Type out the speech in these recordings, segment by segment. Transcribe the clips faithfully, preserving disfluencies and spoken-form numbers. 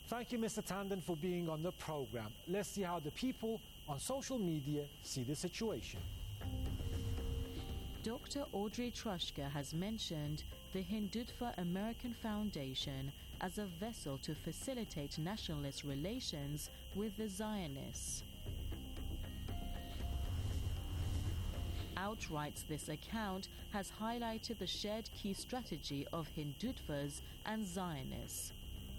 Thank you, Mister Tandon, for being on the program. Let's see how the people on social media see the situation. Doctor Audrey Trushka has mentioned the Hindutva American Foundation as a vessel to facilitate nationalist relations with the Zionists. Outright, this account has highlighted the shared key strategy of Hindutvas and Zionists.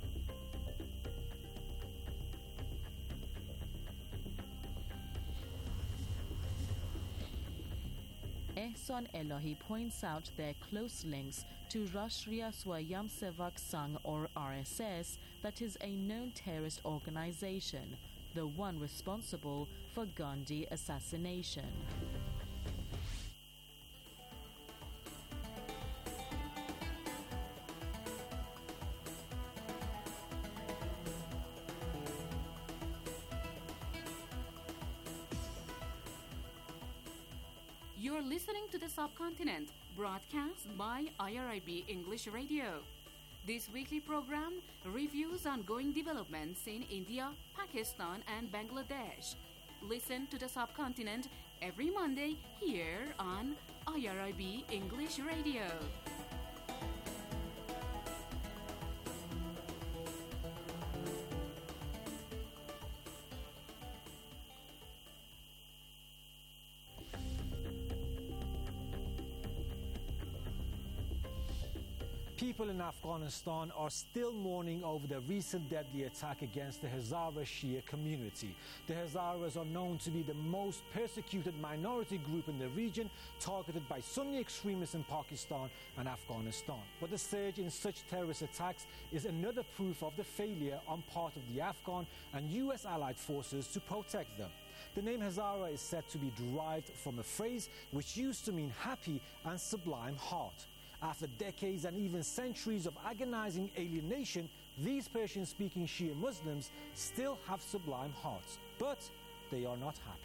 Ehsan Elahi points out their close links to Rashtriya Swayamsevak Sangh, or R S S, that is a known terrorist organization, the one responsible for Gandhi assassination. You're listening to The Subcontinent, broadcast by I R I B English Radio. This weekly program reviews ongoing developments in India, Pakistan, and Bangladesh. Listen to The Subcontinent every Monday here on I R I B English Radio. People in Afghanistan are still mourning over the recent deadly attack against the Hazara Shia community. The Hazaras are known to be the most persecuted minority group in the region, targeted by Sunni extremists in Pakistan and Afghanistan. But the surge in such terrorist attacks is another proof of the failure on part of the Afghan and U S allied forces to protect them. The name Hazara is said to be derived from a phrase which used to mean happy and sublime heart. After decades and even centuries of agonizing alienation, these Persian-speaking Shia Muslims still have sublime hearts, but they are not happy.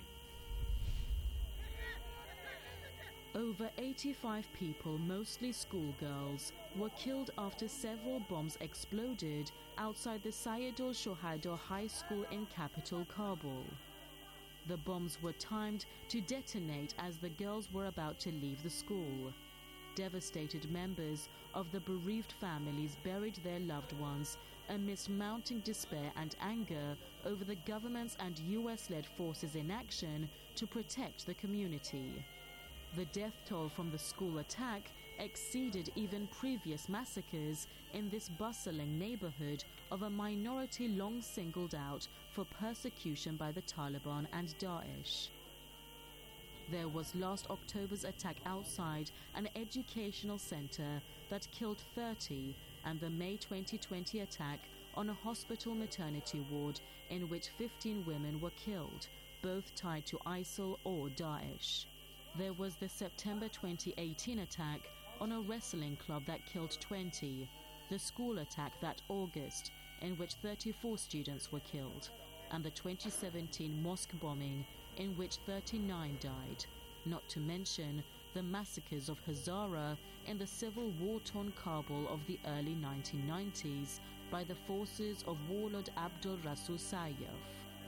Over eighty-five people, mostly schoolgirls, were killed after several bombs exploded outside the Sayyidul Shohada High School in capital Kabul. The bombs were timed to detonate as the girls were about to leave the school. Devastated members of the bereaved families buried their loved ones amidst mounting despair and anger over the government's and U S-led forces' inaction to protect the community. The death toll from the school attack exceeded even previous massacres in this bustling neighborhood of a minority long singled out for persecution by the Taliban and Daesh. There was last October's attack outside an educational center that killed thirty, and the May twenty twenty attack on a hospital maternity ward in which fifteen women were killed, both tied to ISIL or Daesh. There was the September twenty eighteen attack on a wrestling club that killed twenty, the school attack that August in which thirty-four students were killed, and the twenty seventeen mosque bombing in which thirty-nine died, not to mention the massacres of Hazara in the civil war-torn Kabul of the early nineteen nineties by the forces of warlord Abdul Rasul Sayyaf.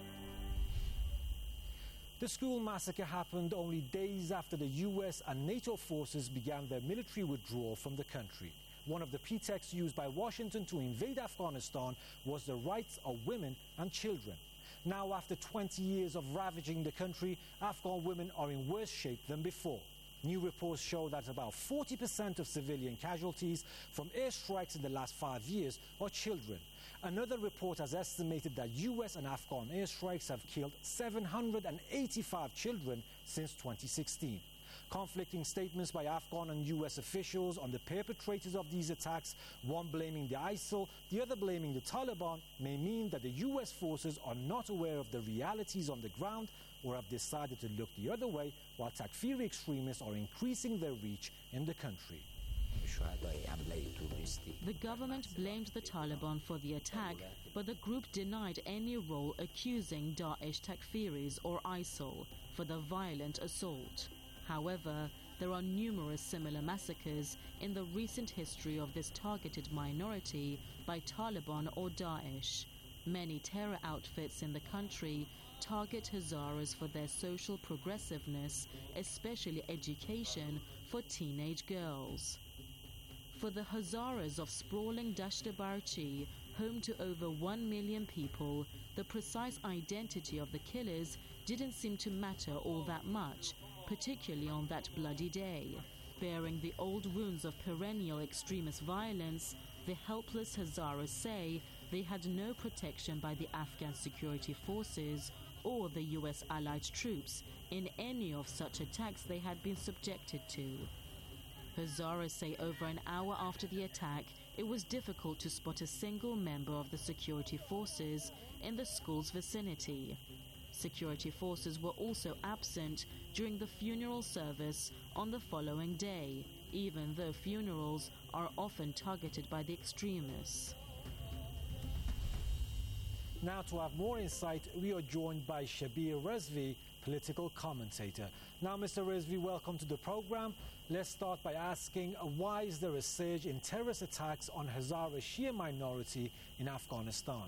The school massacre happened only days after the U S and NATO forces began their military withdrawal from the country. One of the pretexts used by Washington to invade Afghanistan was the rights of women and children. Now, after twenty years of ravaging the country, Afghan women are in worse shape than before. New reports show that about forty percent of civilian casualties from airstrikes in the last five years are children. Another report has estimated that U S and Afghan airstrikes have killed seven hundred eighty-five children since twenty sixteen. Conflicting statements by Afghan and U S officials on the perpetrators of these attacks, one blaming the ISIL, the other blaming the Taliban, may mean that the U S forces are not aware of the realities on the ground or have decided to look the other way, while Takfiri extremists are increasing their reach in the country. The government blamed the Taliban for the attack, but the group denied any role accusing Daesh Takfiris or ISIL for the violent assault. However, there are numerous similar massacres in the recent history of this targeted minority by Taliban or Daesh. Many terror outfits in the country target Hazaras for their social progressiveness, especially education for teenage girls. For the Hazaras of sprawling Dasht-e-Barchi, home to over one million people, the precise identity of the killers didn't seem to matter all that much, particularly on that bloody day. Bearing the old wounds of perennial extremist violence, the helpless Hazaras say they had no protection by the Afghan security forces or the U S allied troops in any of such attacks they had been subjected to. Hazaras say over an hour after the attack, it was difficult to spot a single member of the security forces in the school's vicinity. Security forces were also absent during the funeral service on the following day, even though funerals are often targeted by the extremists. Now, to have more insight, we are joined by Shabir Rizvi, political commentator. Now, Mister Rizvi, welcome to the program. Let's start by asking, uh, why is there a surge in terrorist attacks on Hazara Shia minority in Afghanistan?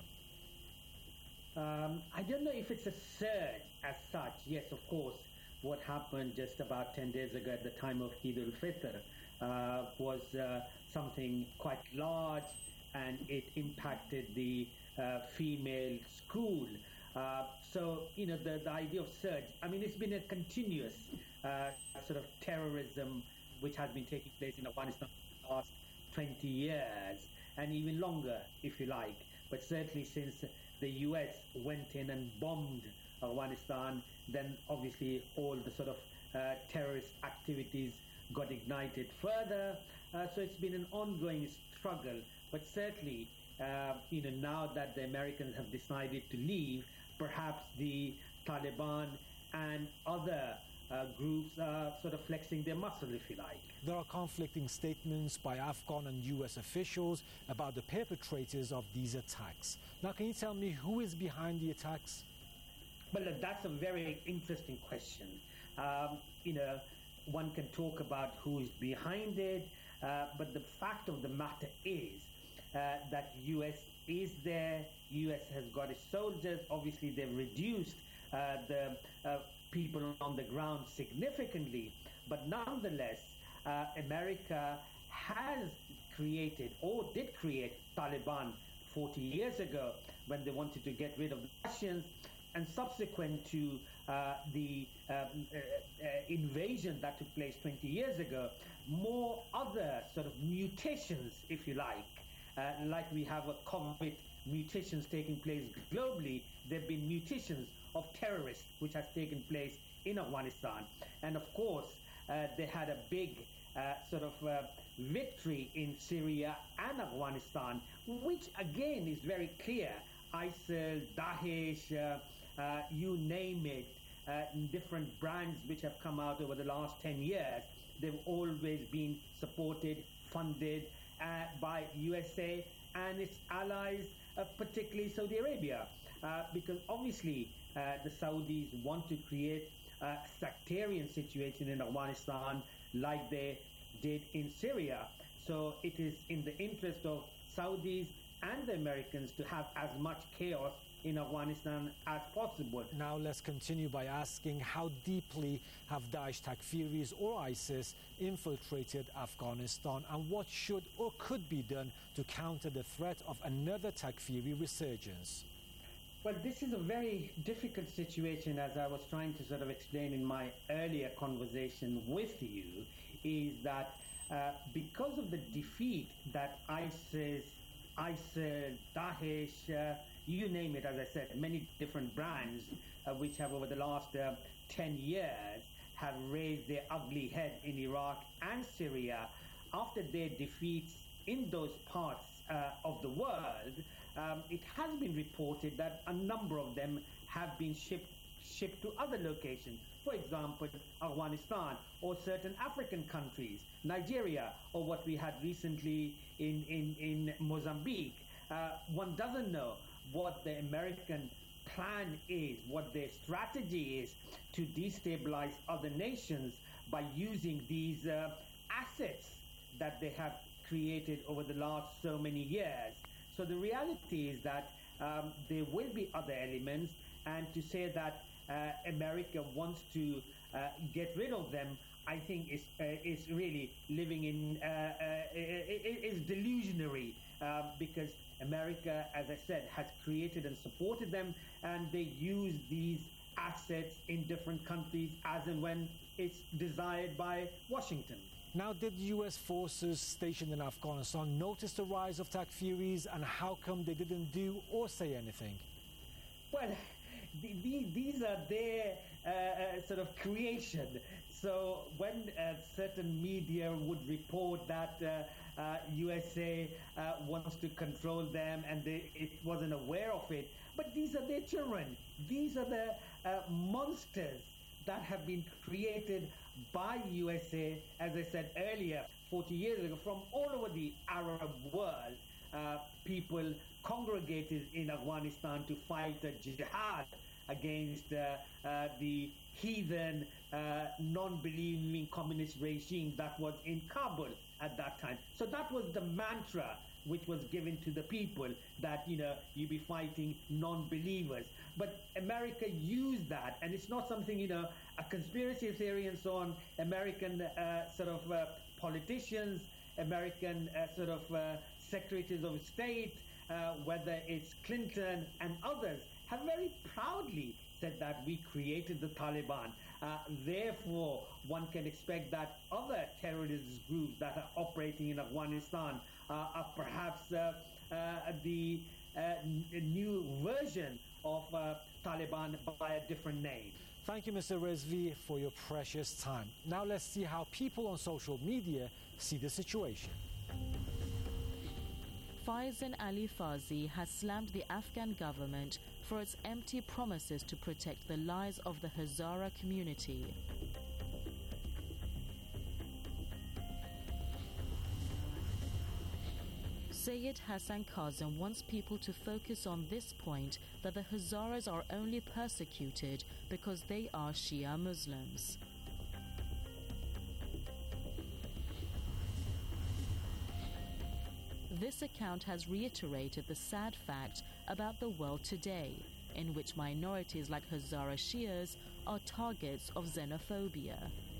Um, I don't know if it's a surge as such. Yes, of course, what happened just about ten days ago at the time of Eid al-Fitr uh, was uh, something quite large, and it impacted the uh, female school. Uh, so, you know, the, the idea of surge, I mean, it's been a continuous uh, sort of terrorism which has been taking place in Afghanistan for the last twenty years, and even longer, if you like. But certainly since the U S went in and bombed Afghanistan, then obviously all the sort of uh, terrorist activities got ignited further. Uh, so it's been an ongoing struggle. But certainly, uh, you know, now that the Americans have decided to leave, perhaps the Taliban and other uh, groups are sort of flexing their muscle, if you like. There are conflicting statements by Afghan and U S officials about the perpetrators of these attacks. Now, can you tell me who is behind the attacks? Well, that's a very interesting question. Um, you know, one can talk about who is behind it, uh, but the fact of the matter is uh, that U S is there. U S has got its soldiers. Obviously, they've reduced uh, the uh, people on the ground significantly, but nonetheless, uh, America has created or did create Taliban forty years ago when they wanted to get rid of the Russians, and subsequent to uh, the um, uh, uh, invasion that took place twenty years ago, more other sort of mutations, if you like, uh, like we have a COVID mutations taking place globally. There have been mutations of terrorists which has taken place in Afghanistan, and of course uh, they had a big uh, sort of uh, victory in Syria and Afghanistan, which again is very clear. ISIL, Daesh, uh, uh, you name it, uh, different brands which have come out over the last ten years, they've always been supported, funded uh, by U S A and its allies, uh, particularly Saudi Arabia, uh, because obviously uh, the Saudis want to create a sectarian situation in Afghanistan like they did in Syria. So it is in the interest of Saudis and the Americans to have as much chaos in Afghanistan as possible. Now let's continue by asking, how deeply have Daesh Takfiris or ISIS infiltrated Afghanistan, and what should or could be done to counter the threat of another Takfiri resurgence? Well, this is a very difficult situation, as I was trying to sort of explain in my earlier conversation with you, is that uh, because of the defeat that ISIS, ISIL, Daesh, uh, you name it, as I said, many different brands uh, which have over the last uh, ten years have raised their ugly head in Iraq and Syria. After their defeats in those parts uh, of the world, um, it has been reported that a number of them have been shipped shipped to other locations. For example, Afghanistan or certain African countries, Nigeria, or what we had recently in, in, in Mozambique. Uh, one doesn't know what the American plan is, what their strategy is to destabilize other nations by using these uh, assets that they have created over the last so many years. So the reality is that um, there will be other elements, and to say that uh, America wants to uh, get rid of them, I think is uh, is really living in uh, uh, is delusionary, uh, because America, as I said, has created and supported them, and they use these assets in different countries as and when it's desired by Washington. Now, did U S forces stationed in Afghanistan notice the rise of Takfiris, and how come they didn't do or say anything? Well, the, the, these are their uh, uh, sort of creation. So when uh, certain media would report that uh, uh, U S A uh, wants to control them and they, it wasn't aware of it, but these are their children. These are the uh, monsters that have been created by U S A, as I said earlier, forty years ago, from all over the Arab world. Uh, people congregated in Afghanistan to fight a jihad against uh, uh, the heathen, uh, non-believing communist regime that was in Kabul at that time. So that was the mantra which was given to the people, that, you know, you be fighting non-believers. But America used that, and it's not something, you know, a conspiracy theory and so on. American uh, sort of uh, politicians, American uh, sort of uh, secretaries of state, uh, whether it's Clinton and others, have very proudly said that we created the Taliban. Uh, therefore, one can expect that other terrorist groups that are operating in Afghanistan uh, are perhaps uh, uh, the uh, n- new version of uh, Taliban by a different name. Thank you, Mister Rezvi, for your precious time. Now let's see how people on social media see the situation. Faizan Ali Fazi has slammed the Afghan government for its empty promises to protect the lives of the Hazara community. Sayyid Hassan Kazem wants people to focus on this point, that the Hazaras are only persecuted because they are Shia Muslims. This account has reiterated the sad fact about the world today, in which minorities like Hazara Shias are targets of xenophobia.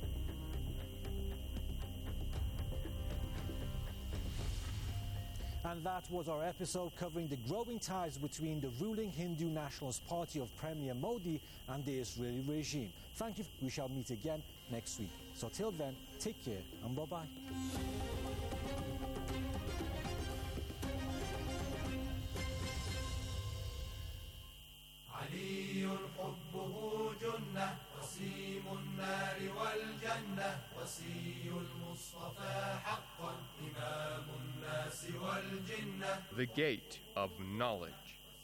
And that was our episode covering the growing ties between the ruling Hindu Nationalist Party of Premier Modi and the Israeli regime. Thank you. We shall meet again next week. So till then, take care and bye-bye. The Gate of Knowledge.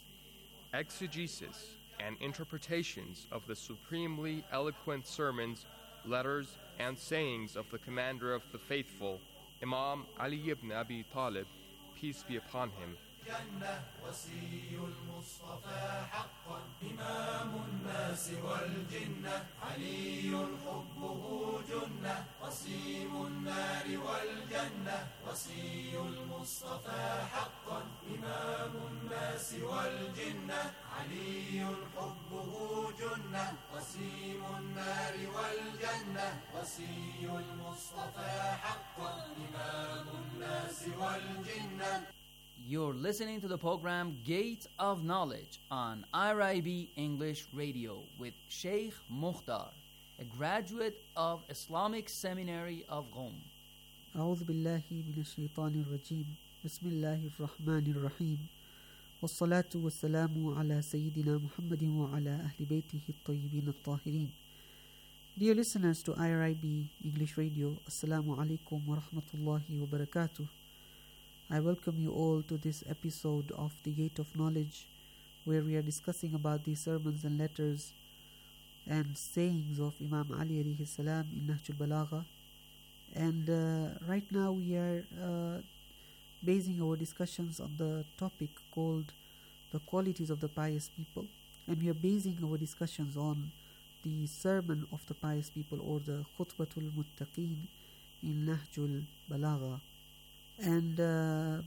Exegesis and interpretations of the supremely eloquent sermons, letters, and sayings of the Commander of the Faithful, Imam Ali ibn Abi Talib, peace be upon him. الجنة وصي المصطفى حقا إمام الناس والجنة علي حبه جنة قسيم النار والجنة وصي المصطفى حقا إمام الناس والجنة علي حبه جنة قسيم النار والجنة وصي المصطفى حقا إمام الناس والجنة. You're listening to the program Gate of Knowledge on I R I B English Radio with Sheikh Mukhtar, a graduate of Islamic Seminary of Qom. أعوذ بالله من الشيطان الرجيم بسم الله الرحمن الرحيم والصلاة والسلام على سيدنا محمد وعلى أهل بيته الطيبين الطاهرين. Dear listeners to I R I B English Radio, Assalamu alaikum wa rahmatullahi wa barakatuh. I welcome you all to this episode of The Gate of Knowledge, where we are discussing about the sermons and letters and sayings of Imam Ali alayhi salam in Nahj al-Balagha. And uh, right now we are uh, basing our discussions on the topic called the qualities of the pious people, and we are basing our discussions on the sermon of the pious people, or the Khutbatul Muttaqeen in Nahj al-Balagha. And uh,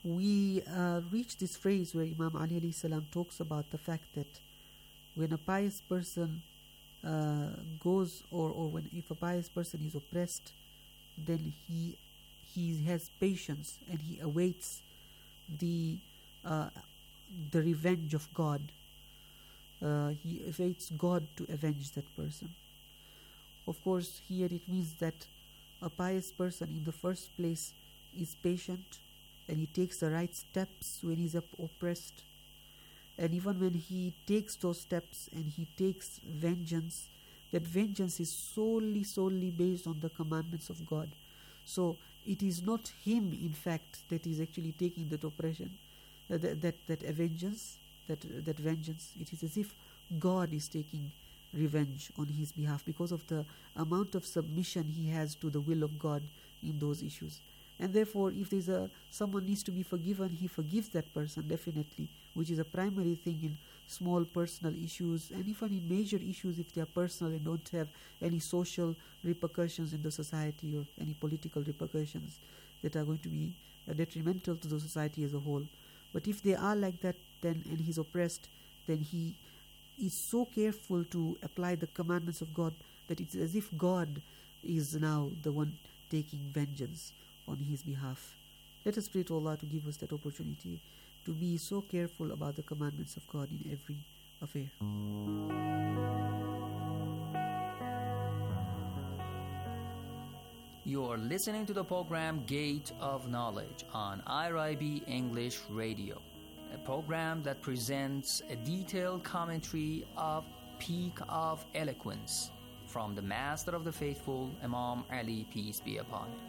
we uh, reach this phrase where Imam Ali alayhi salam talks about the fact that when a pious person uh, goes, or, or when if a pious person is oppressed, then he he has patience and he awaits the uh, the revenge of God. Uh, he awaits God to avenge that person. Of course, here it means that a pious person in the first place is patient and he takes the right steps when he is op- oppressed. And even when he takes those steps and he takes vengeance, that vengeance is solely, solely based on the commandments of God. So it is not him, in fact, that is actually taking that oppression, uh, that, that that vengeance, that that vengeance. It is as if God is taking revenge on his behalf because of the amount of submission he has to the will of God in those issues. And therefore, if there's a someone needs to be forgiven, he forgives that person definitely, which is a primary thing in small personal issues, and even in major issues if they are personal and don't have any social repercussions in the society or any political repercussions that are going to be uh, detrimental to the society as a whole. But if they are like that, then and he's oppressed, then he is so careful to apply the commandments of God that it's as if God is now the one taking vengeance on his behalf. Let us pray to Allah to give us that opportunity to be so careful about the commandments of God in every affair. You are listening to the program Gate of Knowledge on I R I B English Radio, a program that presents a detailed commentary of Peak of Eloquence from the Master of the Faithful, Imam Ali, peace be upon him.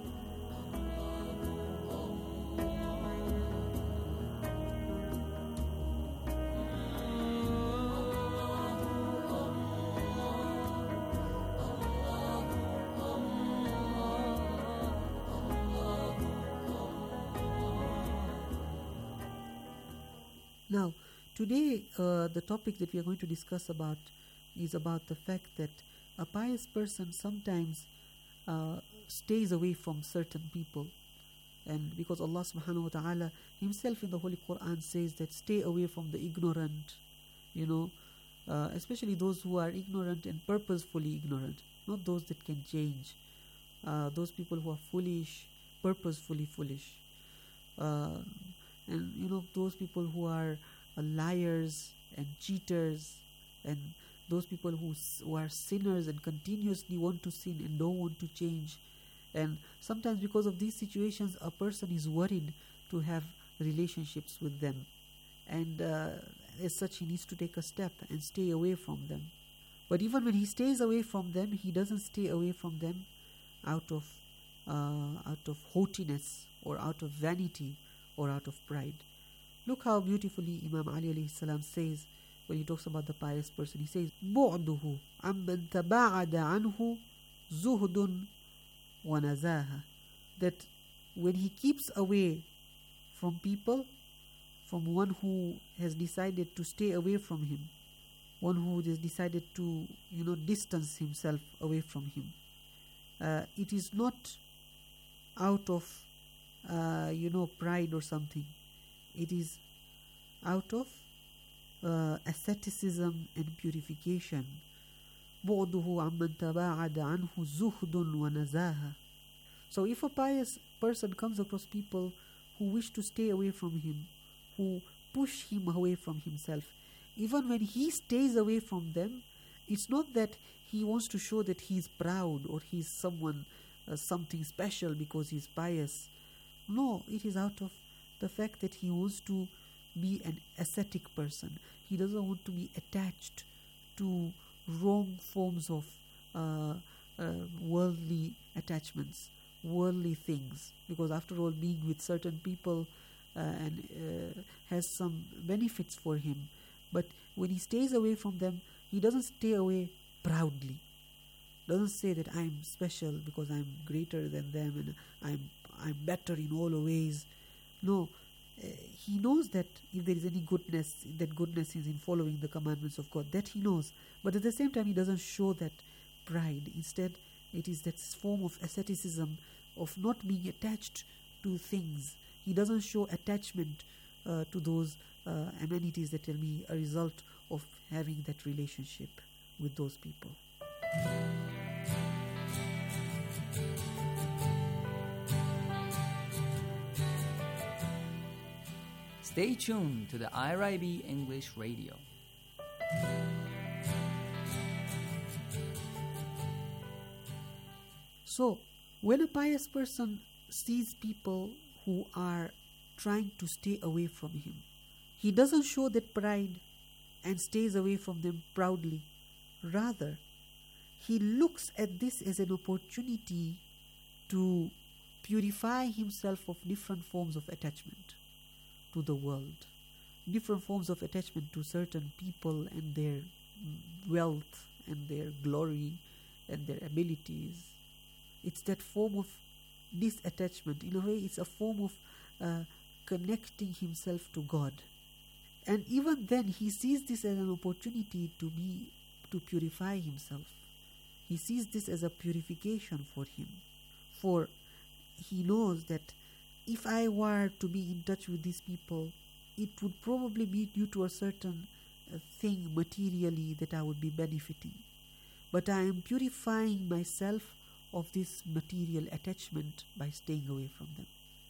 Now, today uh, the topic that we are going to discuss about is about the fact that a pious person sometimes uh, stays away from certain people. And because Allah subhanahu wa ta'ala himself in the Holy Quran says that stay away from the ignorant, you know, uh, especially those who are ignorant and purposefully ignorant, not those that can change, uh, those people who are foolish, purposefully foolish. Uh, and you know, those people who are uh, liars and cheaters, and those people who, s- who are sinners and continuously want to sin and don't want to change. And sometimes because of these situations, a person is worried to have relationships with them, and uh, as such he needs to take a step and stay away from them. But even when he stays away from them, he doesn't stay away from them out of uh, out of haughtiness or out of vanity or out of pride. Look how beautifully Imam Ali alayhi salam says when he talks about the pious person. He says, بُعْدُهُ عَمَّنْ تَبَاعَدَ عَنْهُ زُهْدٌ وَنَزَاهَةٌ. That when he keeps away from people, from one who has decided to stay away from him, one who has decided to, you know, distance himself away from him, uh, it is not out of Uh, you know, pride or something. It is out of uh, asceticism and purification. بُعْدُهُ عَمَّنْ تَبَاعَدَ عَنْهُ زُهْدٌ وَنَزَاهَةٌ. So if a pious person comes across people who wish to stay away from him, who push him away from himself, even when he stays away from them, it's not that he wants to show that he's proud or he's someone, uh, something special because he's pious. No, it is out of the fact that he wants to be an ascetic person. He doesn't want to be attached to wrong forms of uh, uh, worldly attachments, worldly things. Because after all, being with certain people uh, and uh, has some benefits for him. But when he stays away from them, he doesn't stay away proudly. Doesn't say that I'm special because I'm greater than them and I'm I'm better in all ways. No, uh, he knows that if there is any goodness, that goodness is in following the commandments of God. That he knows. But at the same time, he doesn't show that pride. Instead, it is that form of asceticism, of not being attached to things he doesn't show attachment uh, to those uh, amenities that will be a result of having that relationship with those people. Stay tuned to the I R I B English Radio. So, when a pious person sees people who are trying to stay away from him, he doesn't show that pride and stays away from them proudly. Rather, he looks at this as an opportunity to purify himself of different forms of attachment to the world, different forms of attachment to certain people and their wealth and their glory and their abilities. It's that form of disattachment. In a way, it's a form of uh, connecting himself to God. And even then, he sees this as an opportunity to be, to purify himself. He sees this as a purification for him. For he knows that if I were to be in touch with these people, it would probably be due to a certain uh, thing materially that I would be benefiting. But I am purifying myself of this material attachment by staying away from them.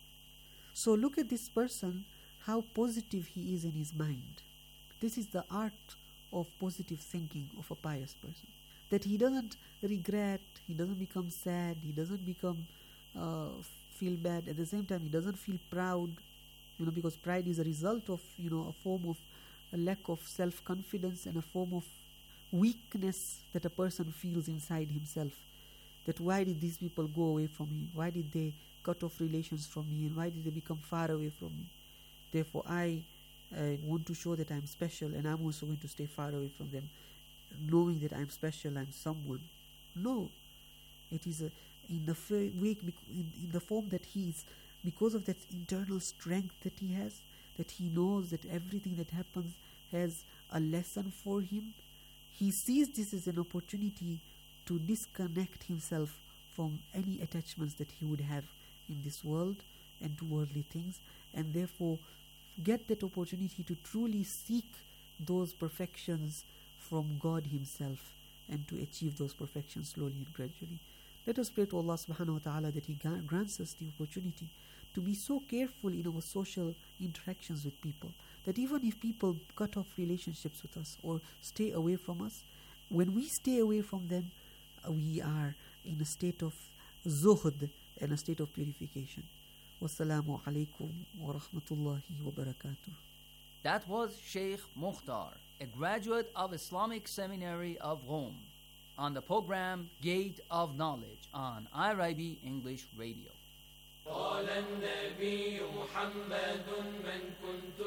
So look at this person, how positive he is in his mind. This is the art of positive thinking of a pious person. That he doesn't regret, he doesn't become sad, he doesn't become uh, feel bad. At the same time, he doesn't feel proud, you know, because pride is a result of, you know, a form of a lack of self-confidence and a form of weakness that a person feels inside himself. That why did these people go away from me? Why did they cut off relations from me? And why did they become far away from me? Therefore, I uh, want to show that I'm special, and I'm also going to stay far away from them, knowing that I'm special, I'm someone. No, it is a in the f- way, in, in the form that he is, because of that internal strength that he has, that he knows that everything that happens has a lesson for him. He sees this as an opportunity to disconnect himself from any attachments that he would have in this world and to worldly things, and therefore get that opportunity to truly seek those perfections from God himself and to achieve those perfections slowly and gradually. Let us pray to Allah subhanahu wa ta'ala that He grants us the opportunity to be so careful in our social interactions with people, that even if people cut off relationships with us or stay away from us, when we stay away from them, we are in a state of zuhd and a state of purification. Wassalamu alaikum wa rahmatullahi wa barakatuh. That was Sheikh Mukhtar, a graduate of Islamic Seminary of Rome, on the program Gate of Knowledge on I R I B English Radio. قال النبي محمد من كنت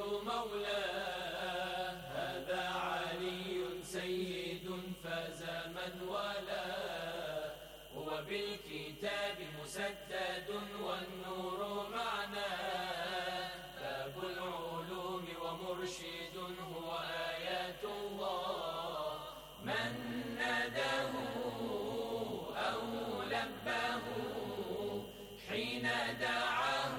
مولاه هذا علي سيد فاز من والاه هو بالكتاب مسدد والنور معناه باب العلوم ومرشد هو آيات الله من ناداه أو لباه حين دعاه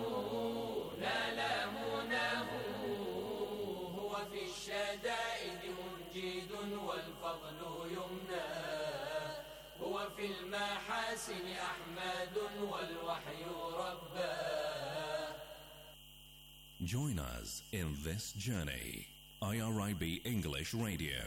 نال مناه هو في الشدائد منجد والفضل يمناه هو في المحاسن أحمد والوحي رباه. Join us in this journey. I R I B English Radio.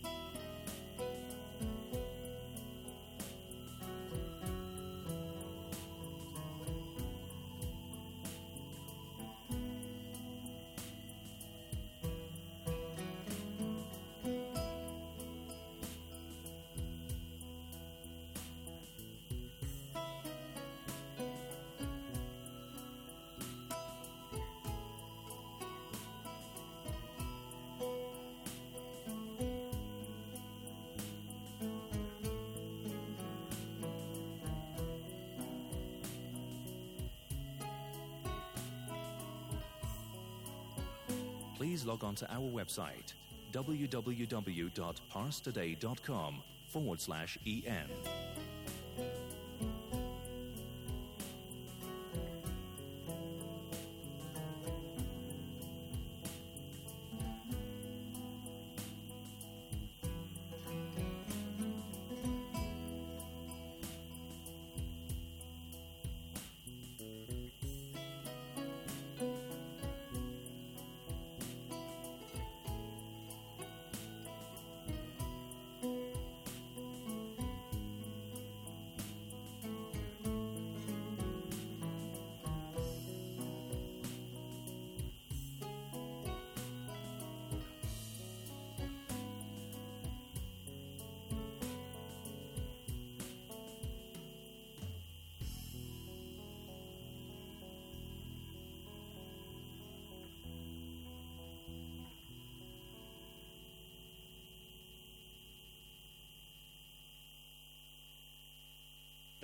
Please log on to our website, www.parstoday.com forward slash EN.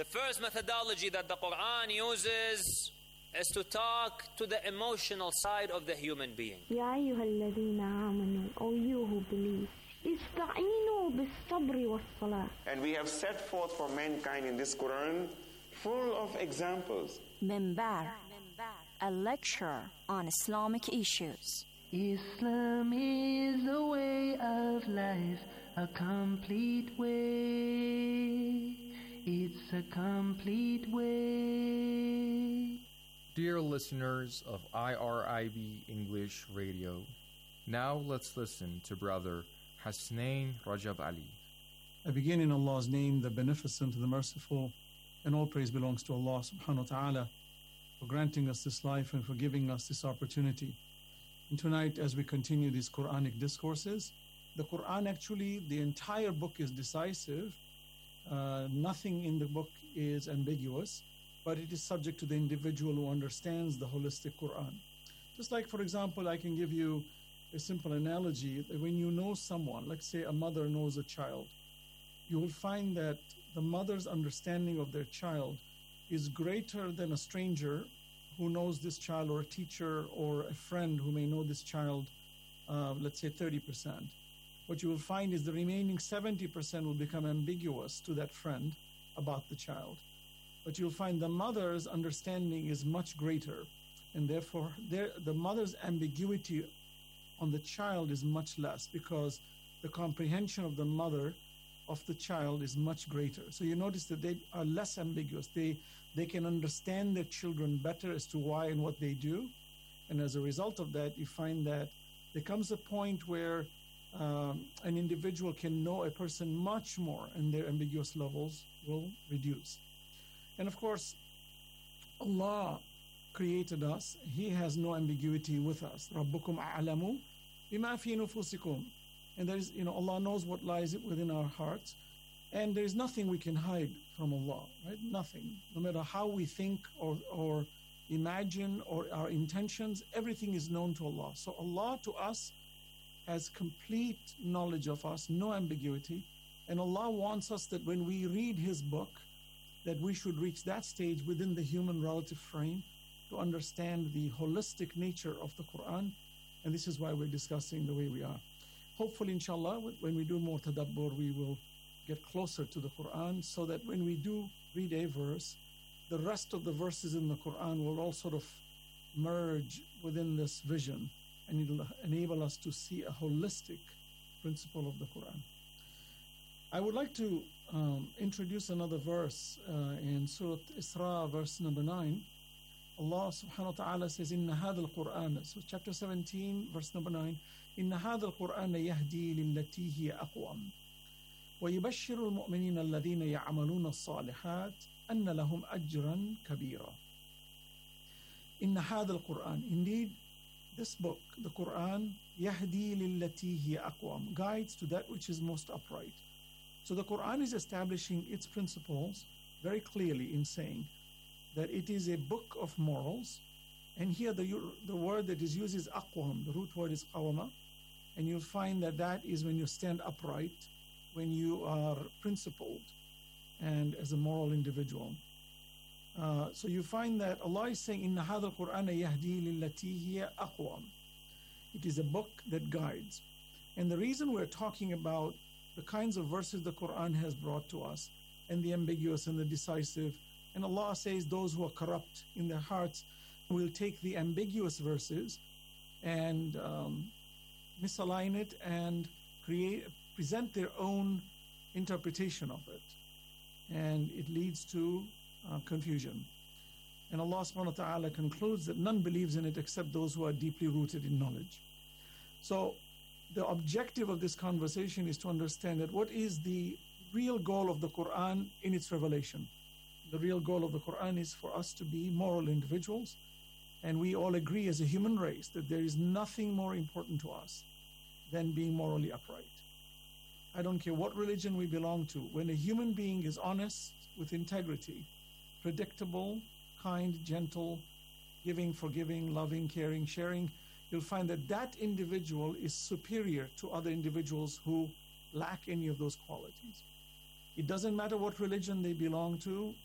first methodology that the Quran uses is to talk to the emotional side of the human being. يا أيها الذين آمنوا, O you who believe, استعينوا بالصبر والصلاة. And we have set forth for mankind in this Quran full of examples. Minbar, a lecture on Islamic issues. Islam is a way of life, a complete way. It's a complete way. Dear listeners of I R I B English Radio, now let's listen to Brother Hasnain Rajab Ali. I begin in Allah's name, the Beneficent, the Merciful, and all praise belongs to Allah subhanahu wa ta'ala for granting us this life and for giving us this opportunity. And tonight, as we continue these Quranic discourses, the Quran actually, the entire book is decisive. Uh, nothing in the book is ambiguous, but it is subject to the individual who understands the holistic Quran. Just like, for example, I can give you a simple analogy. When you know someone, like say a mother knows a child, you will find that the mother's understanding of their child is greater than a stranger who knows this child, or a teacher or a friend who may know this child, uh, let's say thirty percent. What you will find is the remaining seventy percent will become ambiguous to that friend about the child. But you'll find the mother's understanding is much greater, and therefore there, the mother's ambiguity on the child is much less, because the comprehension of the mother of the child is much greater. So you notice that they are less ambiguous. They they can understand their children better as to why and what they do. And as a result of that, you find that there comes a point where um, an individual can know a person much more, and their ambiguous levels will reduce. And of course, Allah created us. He has no ambiguity with us. رَبُّكُمْ أَعْلَمُ بِمَا فِي نُفُوسِكُمْ. And there is, you know, Allah knows what lies within our hearts. And there is nothing we can hide from Allah, right? Nothing. No matter how we think or, or imagine or our intentions, everything is known to Allah. So Allah to us has complete knowledge of us, no ambiguity. And Allah wants us that when we read His book, that we should reach that stage within the human relative frame to understand the holistic nature of the Quran. And this is why we're discussing the way we are. Hopefully, inshallah, when we do more tadabbur, we will get closer to the Quran, so that when we do read a verse, the rest of the verses in the Quran will all sort of merge within this vision, and it will enable us to see a holistic principle of the Quran. I would like to um, introduce another verse uh, in Surah Isra, verse number nine. Allah subhanahu wa ta'ala says, Inna hadha al-Quran, so chapter seventeen, verse number nine, Inna hadha al-Quran yahdi lillati hiya aqwam, wa yubashshiru al-mu'minina alladhina ya'maluna as-salihat anna lahum ajran kabira. Inna hadha al-Quran, indeed, this book, the Quran, yahdi lillati hiya aqwam, guides to that which is most upright. So the Quran is establishing its principles very clearly in saying that it is a book of morals. And here the, the word that is used is aqwam, the root word is qawama. And you'll find that that is when you stand upright, when you are principled and as a moral individual. Uh, so you find that Allah is saying, Inna hadha al-Qur'ana yahdi lillati hiya aqwam. It is a book that guides. And the reason we're talking about the kinds of verses the Quran has brought to us, and the ambiguous and the decisive, and Allah says those who are corrupt in their hearts will take the ambiguous verses and um, misalign it and create, present their own interpretation of it. And it leads to uh, confusion. And Allah subhanahu wa ta'ala concludes that none believes in it except those who are deeply rooted in knowledge. So the objective of this conversation is to understand that what is the real goal of the Quran in its revelation. The real goal of the Quran is for us to be moral individuals, and we all agree as a human race that there is nothing more important to us than being morally upright. I don't care what religion we belong to. When a human being is honest, with integrity, predictable, kind, gentle, giving, forgiving, loving, caring, sharing, you'll find that that individual is superior to other individuals who lack any of those qualities. It doesn't matter what religion they belong to.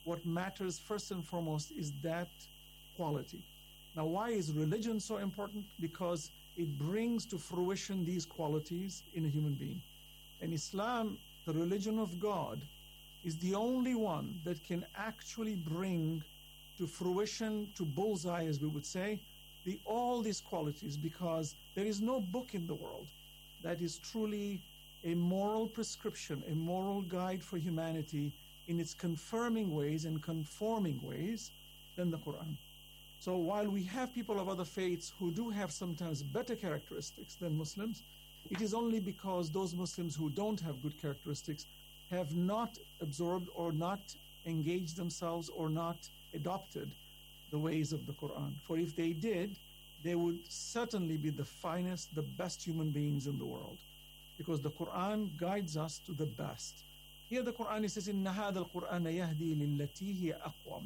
what matters first and foremost is that quality. Now, why is religion so important? Because it brings to fruition these qualities in a human being. And Islam, the religion of God, is the only one that can actually bring to fruition, to bullseye, as we would say, the, all these qualities, because there is no book in the world that is truly a moral prescription, a moral guide for humanity in its confirming ways and conforming ways than the Quran. So while we have people of other faiths who do have sometimes better characteristics than Muslims, it is only because those Muslims who don't have good characteristics have not absorbed or not engaged themselves or not adopted the ways of the Quran. For if they did, they would certainly be the finest, the best human beings in the world, because the Quran guides us to the best. Here the Quran says, إِنَّ هَذَا الْقُرْآنَ يَهْدِي لِلَّتِي هِيَ أَقْوَمُ.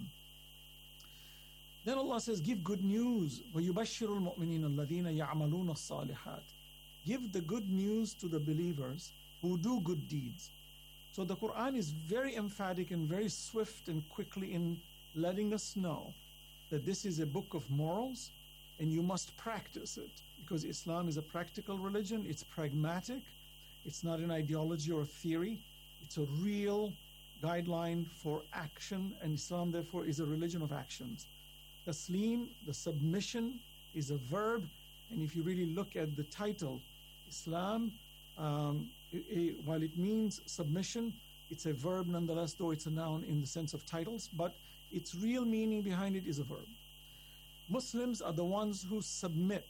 Then Allah says, give good news. وَيُبَشِّرُ الْمُؤْمِنِينَ الَّذِينَ يَعْمَلُونَ الصَّالِحَاتِ. Give the good news to the believers who do good deeds. So the Quran is very emphatic and very swift and quickly in letting us know that this is a book of morals and you must practice it, because Islam is a practical religion. It's pragmatic. It's not an ideology or theory. It's a real guideline for action, and Islam therefore is a religion of actions. Taslim, the submission, is a verb, and if you really look at the title, Islam, um, it, it, while it means submission, it's a verb nonetheless, though it's a noun in the sense of titles, but its real meaning behind it is a verb. Muslims are the ones who submit.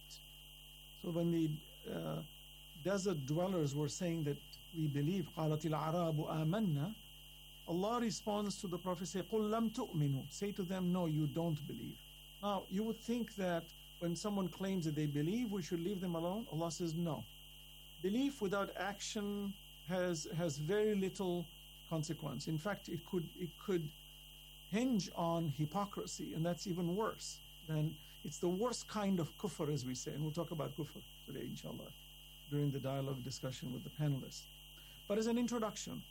So when the uh, desert dwellers were saying that we believe, قَالَتِ الْعَرَابُ آمَنَّا, Allah responds to the Prophet, say, قُلْ لَمْ تُؤْمِنُوا. Say to them, no, you don't believe. Now, you would think that when someone claims that they believe, we should leave them alone. Allah says, no. Belief without action has has very little consequence. In fact, it could it could hinge on hypocrisy, and that's even worse. Then it's the worst kind of kufr, as we say, and we'll talk about kufr today, inshallah, during the dialogue discussion with the panelists. But as an introduction,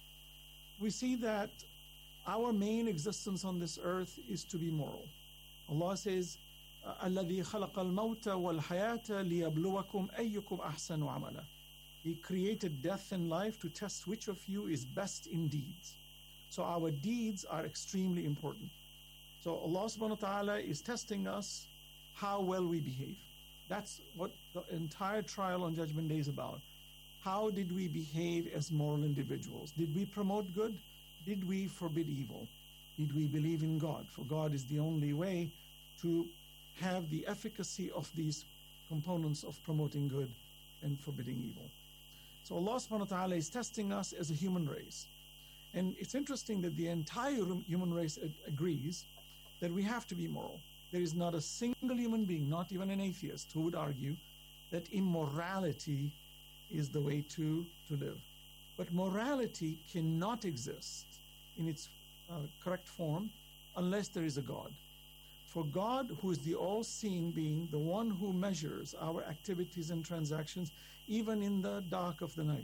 we see that our main existence on this earth is to be moral. Allah says, الَّذِي خَلَقَ الْمَوْتَ وَالْحَيَاةَ لِيَبْلُوَكُمْ أَيُّكُمْ أَحْسَنُ عَمَلًا. He created death and life to test which of you is best in deeds. So our deeds are extremely important. So Allah subhanahu wa ta'ala is testing us how well we behave. That's what the entire trial on Judgment Day is about. How did we behave as moral individuals? Did we promote good? Did we forbid evil? Did we believe in God? For God is the only way to have the efficacy of these components of promoting good and forbidding evil. So Allah subhanahu wa ta'ala is testing us as a human race. And it's interesting that the entire human race ag- agrees that we have to be moral. There is not a single human being, not even an atheist, who would argue that immorality is the way to, to live. But morality cannot exist in its uh, correct form unless there is a God. For God, who is the all-seeing being, the one who measures our activities and transactions, even in the dark of the night.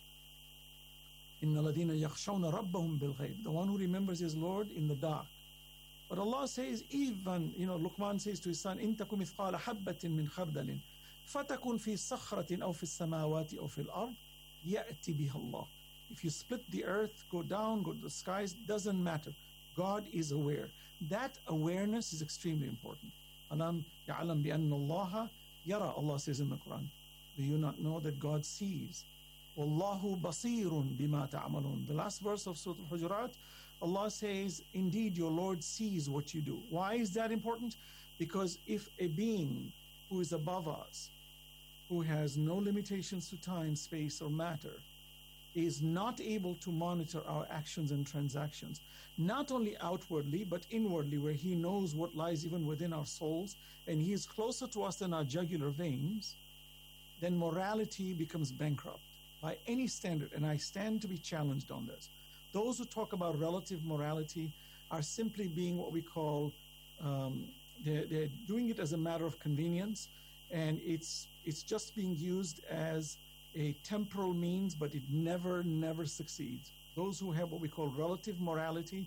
إِنَّ الَّذِينَ يَخْشَوْنَ رَبَّهُمْ بِالْغَيْبِ. The one who remembers his Lord in the dark. But Allah says, even, you know, Luqman says to his son, إِن تَكُ مِثْقَالَ حَبَّةٍ مِّنْ خَرْدَلٍ فَتَكُنْ فِي صَخْرَةٍ أَوْ فِي السَّمَاوَاتِ أَوْ فِي الْأَرْضِ يَأْتِ بِهَا اللَّهُ. If you split the earth, go down, go to the skies, doesn't matter. God is aware. That awareness is extremely important. Alam ya'lam bi anna Allah yara, Allah says in the Quran. Do you not know that God sees? Wallahu basirun bima ta'malun. The last verse of Surah Al-Hujurat, Allah says, indeed your Lord sees what you do. Why is that important? Because if a being who is above us, who has no limitations to time, space, or matter, is not able to monitor our actions and transactions, not only outwardly, but inwardly, where he knows what lies even within our souls, and he is closer to us than our jugular veins, then morality becomes bankrupt by any standard, and I stand to be challenged on this. Those who talk about relative morality are simply being what we call, um, they're, they're doing it as a matter of convenience, and it's it's just being used as a temporal means, but it never, never succeeds. Those who have what we call relative morality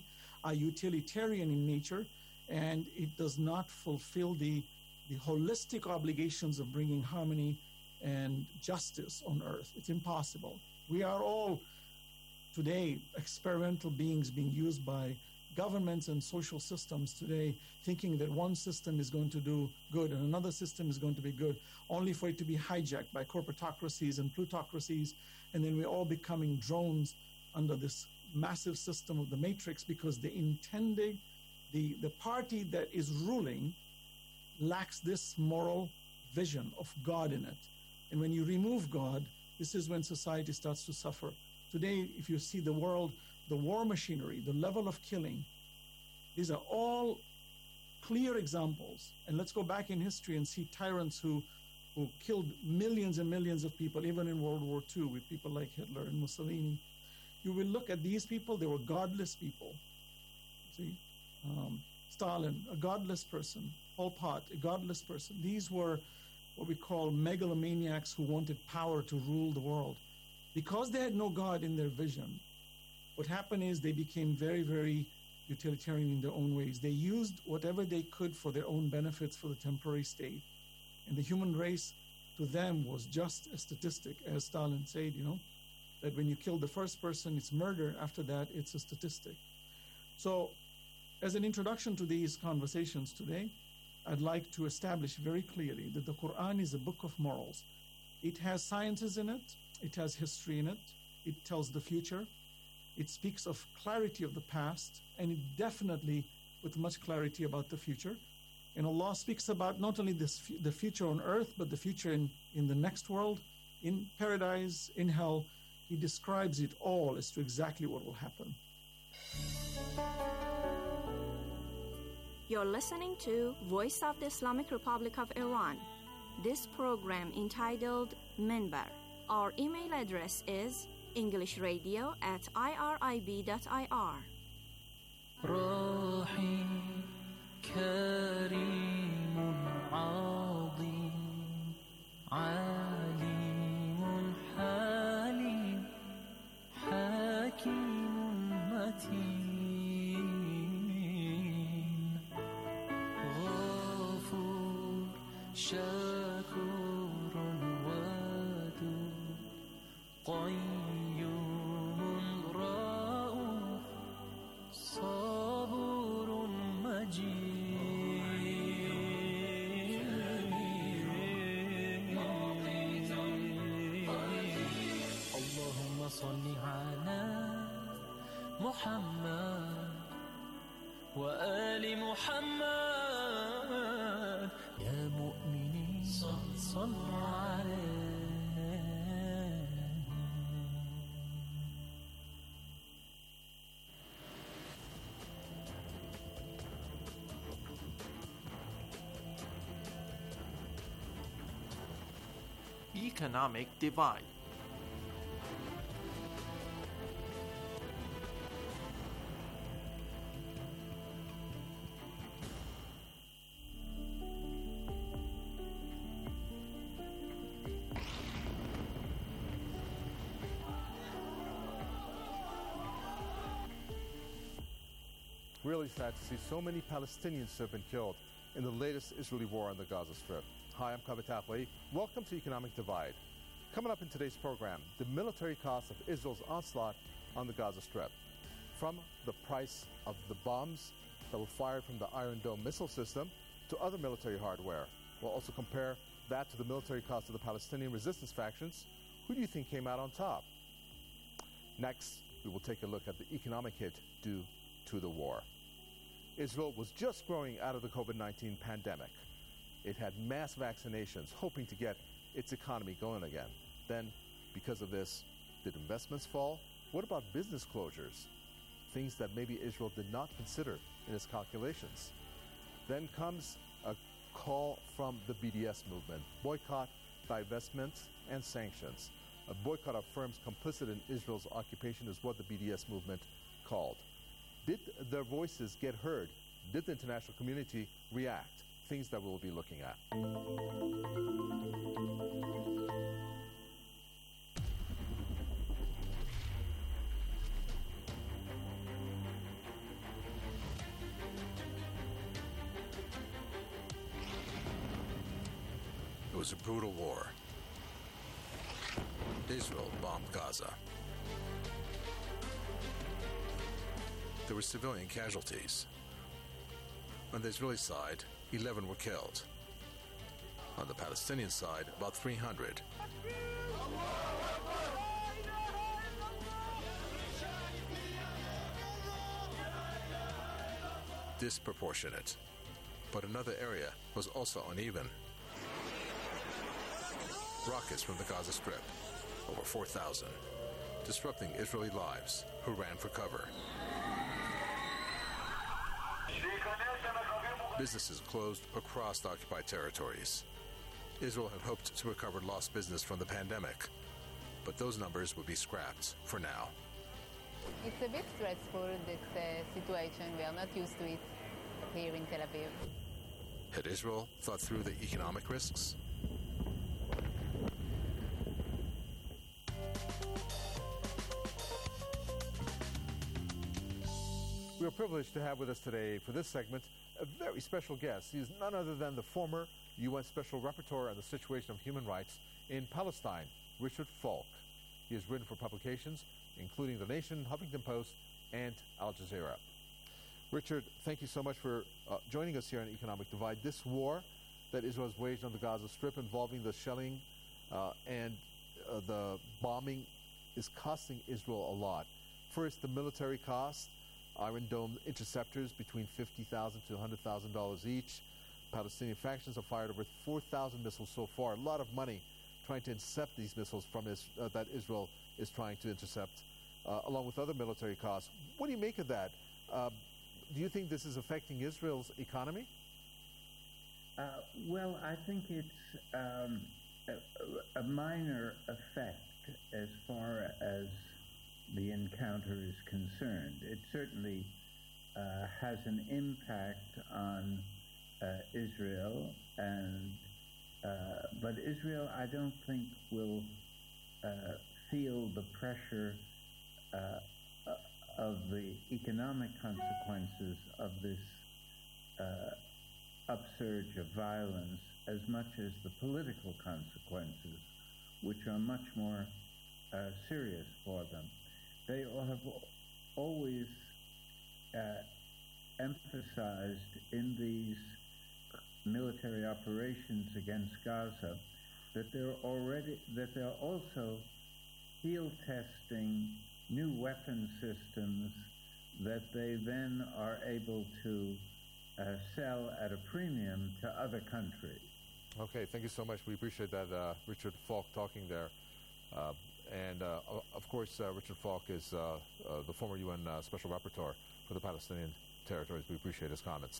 are utilitarian in nature, and it does not fulfill the, the holistic obligations of bringing harmony and justice on earth. It's impossible. We are all today experimental beings being used by governments and social systems today, thinking that one system is going to do good and another system is going to be good, only for it to be hijacked by corporatocracies and plutocracies, and then we're all becoming drones under this massive system of the matrix, because the intended, the, the party that is ruling lacks this moral vision of God in it. And when you remove God, this is when society starts to suffer. Today, if you see the world, the war machinery, the level of killing, these are all clear examples. And let's go back in history and see tyrants who, who killed millions and millions of people, even in World War Two, with people like Hitler and Mussolini. You will look at these people, they were godless people. See, um, Stalin, a godless person. Pol Pot, a godless person. These were what we call megalomaniacs who wanted power to rule the world. Because they had no God in their vision, what happened is they became very, very utilitarian in their own ways. They used whatever they could for their own benefits for the temporary state. And the human race to them was just a statistic, as Stalin said, you know, that when you kill the first person, it's murder. After that, it's a statistic. So as an introduction to these conversations today, I'd like to establish very clearly that the Quran is a book of morals. It has sciences in it. It has history in it. It tells the future. It speaks of clarity of the past, and it definitely with much clarity about the future. And Allah speaks about not only this, the future on earth, but the future in, in the next world, in paradise, in hell. He describes it all as to exactly what will happen. You're listening to Voice of the Islamic Republic of Iran. This program entitled Minbar. Our email address is englishradio at irib dot i r. رحيم كريم عظيم عليم حليم حكيم متين غفور شكور ودود قيوم رؤوف صبور مجيد اللهم صل على محمد وآل محمد يا مؤمنين صلوا عليه. Economic divide. Really sad to see so many Palestinians have been killed in the latest Israeli war on the Gaza Strip. Hi, I'm Kaveh Tapley. Welcome to Economic Divide. Coming up in today's program, the military cost of Israel's onslaught on the Gaza Strip. From the price of the bombs that were fired from the Iron Dome missile system to other military hardware. We'll also compare that to the military cost of the Palestinian resistance factions. Who do you think came out on top? Next, we will take a look at the economic hit due to the war. Israel was just growing out of the COVID nineteen pandemic. It had mass vaccinations, hoping to get its economy going again. Then, because of this, did investments fall? What about business closures? Things that maybe Israel did not consider in its calculations. Then comes a call from the B D S movement, boycott, divestment, and sanctions. A boycott of firms complicit in Israel's occupation is what the B D S movement called. Did their voices get heard? Did the international community react? Things that we'll be looking at. was a brutal war. Israel bombed Gaza. There were civilian casualties. On the Israeli side, eleven were killed. On the Palestinian side, about three hundred. Disproportionate. But another area was also uneven. Rockets from the Gaza Strip, over four thousand, disrupting Israeli lives who ran for cover. Businesses closed across the occupied territories. Israel had hoped to recover lost business from the pandemic, but those numbers would be scrapped for now. It's a bit stressful, this uh, situation. We are not used to it here in Tel Aviv. Had Israel thought through the economic risks? We are privileged to have with us today for this segment a very special guest. He is none other than the former U N Special Rapporteur on the situation of human rights in Palestine, Richard Falk. He has written for publications including The Nation, Huffington Post, and Al Jazeera. Richard, thank you so much for uh, joining us here on Economic Divide. This war that Israel has waged on the Gaza Strip involving the shelling uh, and uh, the bombing is costing Israel a lot. First, the military cost. Iron Dome interceptors between fifty thousand dollars to one hundred thousand dollars each. Palestinian factions have fired over four thousand missiles so far. A lot of money trying to intercept these missiles from is, uh, that Israel is trying to intercept, uh, along with other military costs. What do you make of that? Uh, do you think this is affecting Israel's economy? Uh, well, I think it's um, a, a minor effect as far as the encounter is concerned. It certainly uh, has an impact on uh, Israel, and uh, but Israel, I don't think, will uh, feel the pressure uh, of the economic consequences of this uh, upsurge of violence as much as the political consequences, which are much more uh, serious for them. They have always uh, emphasized in these military operations against Gaza that they're already that they're also field testing new weapon systems that they then are able to uh, sell at a premium to other countries. Okay, thank you so much. We appreciate that, uh, Richard Falk, talking there. Uh, And, uh, of course, uh, Richard Falk is uh, uh, the former U N uh, Special Rapporteur for the Palestinian territories. We appreciate his comments.